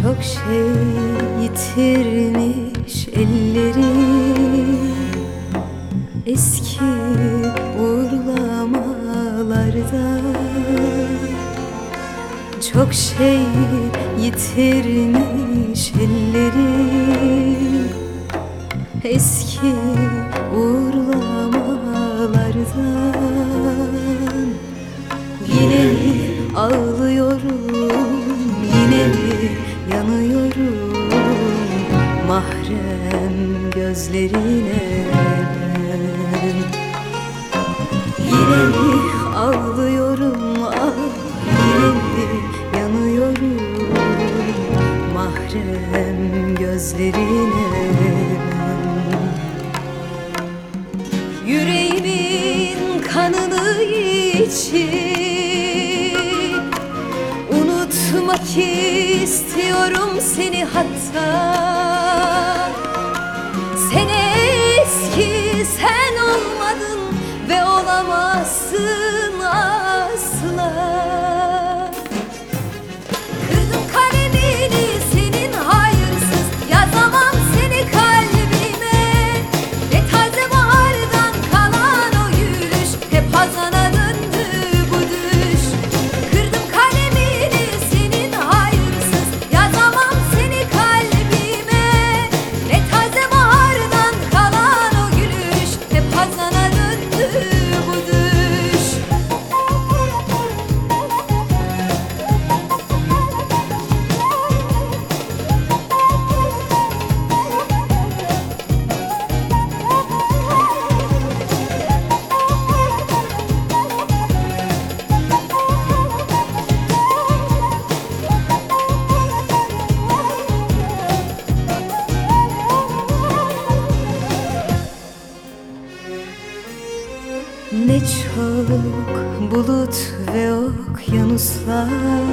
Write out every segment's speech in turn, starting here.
Çok şey yitirmiş ellerim eski uğurlamalarda. Çok şey yitirmiş ellerim eski uğurlamalardan. Yine mi ağlıyorum, yine mi yanıyorum mahrem gözlerine ben. Yine mi ağlıyorum, ah yine mi yanıyorum mahrem gözlerine ben. Yüreğimin kanını içip unutmak istiyorum seni hatta. Sen eski sen olmadın ve olamazsın asla. Kırdım kalemini senin hayırsız, yazamam seni kalbime. Ne taze bahardan kalan o gülüş, hep hazana döndü bu düş. Kırdım kalemini senin hayırsız, yazamam seni kalbime. Ne taze bahardan kalan o gülüş, hep hazana döndü bu düş. Ne çok bulut ve okyanuslar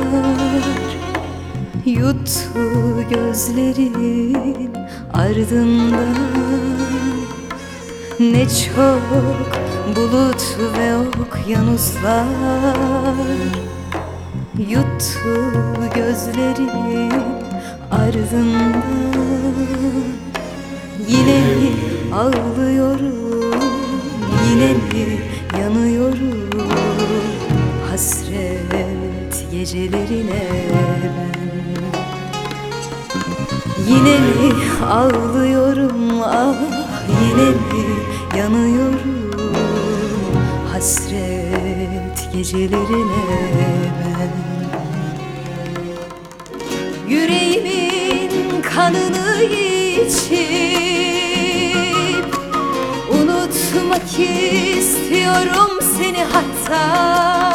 yuttu gözlerin ardından. Ne çok bulut ve okyanuslar yuttu gözlerin ardından. Yine mi ağlıyorum, yine mi yanıyorum hasret gecelerine ben. Yine mi ağlıyorum, ah yine mi yanıyorum hasret gecelerine ben. Yüreğimin kanını içip unutmak istiyorum seni hatta.